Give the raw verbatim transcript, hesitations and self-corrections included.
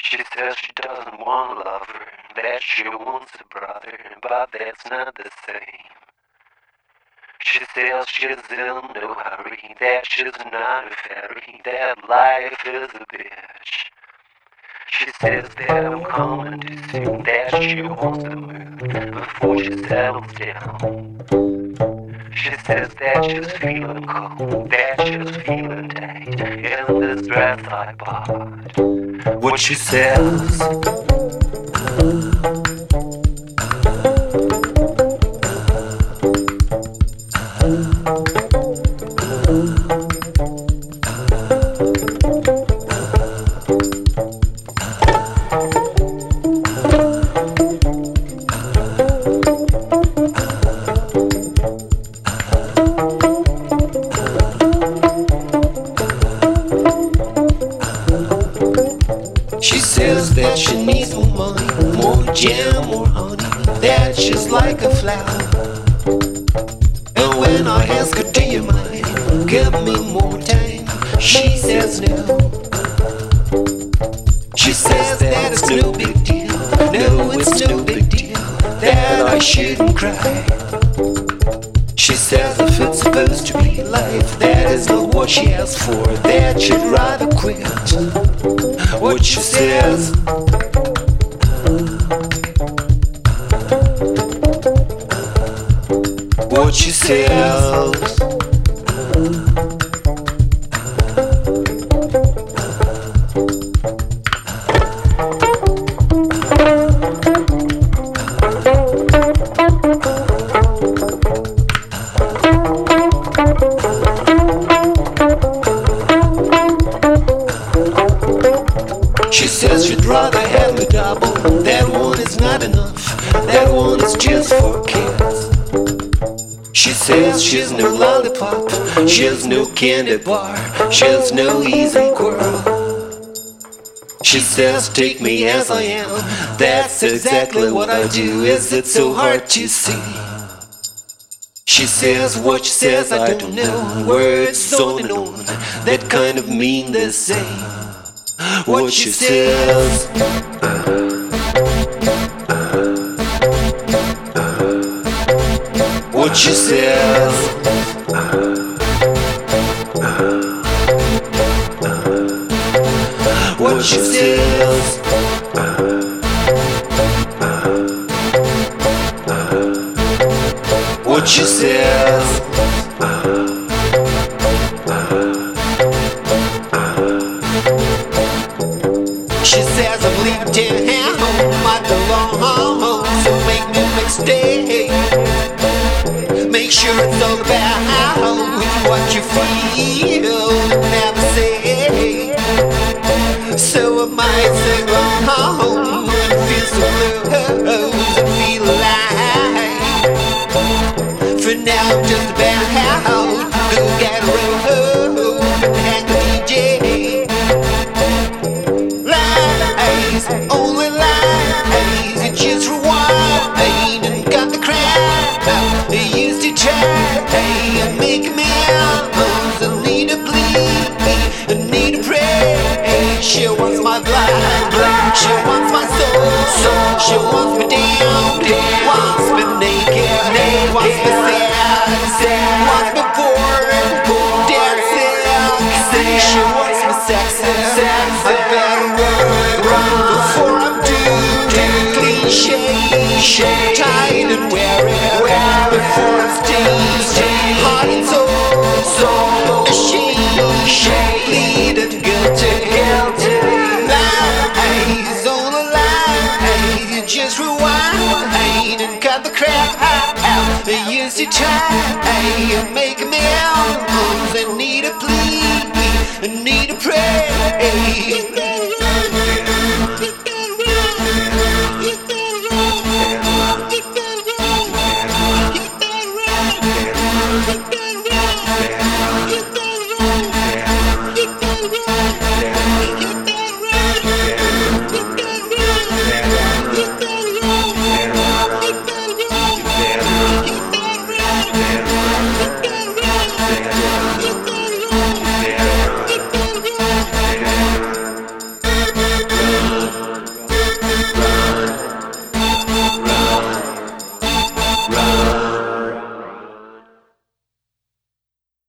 She says she doesn't want a lover, that she wants a brother, but that's not the same. She says she's in no hurry, that she's not a fairy, that life is a bitch. She says that I'm coming too soon, that she wants to move before she settles down. She says that she's feeling cold, that she's feeling tight in this dress I bought. What she says, she says that she needs more money, more jam, more honey, that she's like a flower. And when I ask her, do you mind, give me more time, she says no. She says that it's no big deal, no, it's no big deal, that I shouldn't cry. She says if it's supposed to be life, that is not what she asks for, that she'd rather quit. What she says, what she says, she says she'd rather have a double, that one is not enough, that one is just for kids. She says she's no lollipop, she's no candy bar, she's no easy girl. She says take me as I am, that's exactly what I do, is it so hard to see? She says what she says I don't know, words on and on, that kind of mean the same. What she says, what she says, what she says, what she says. She says I'm leaving town, I belong home, so make me a mistake. Make sure it's all about what you feel and never say. So I might sing along and feel so close and feel alive. For now I'm just about go get a road and hang the D J. Only lies, you just rewind and got the crowd. They used to try and make me out. I need to bleed, I need to pray. She wants my blood, she wants my soul, she wants me down, wants me naked, wants me sad, wants me bored, dancing. She wants me sexy, I better run before I'm due to cliche, tight and weary, before I'm stained, heart and soul, so ashamed, bleeding guilty, lies on a lie, you just rewind and cut the crap out. They used to try and make me out, I need a plea, I need a pray.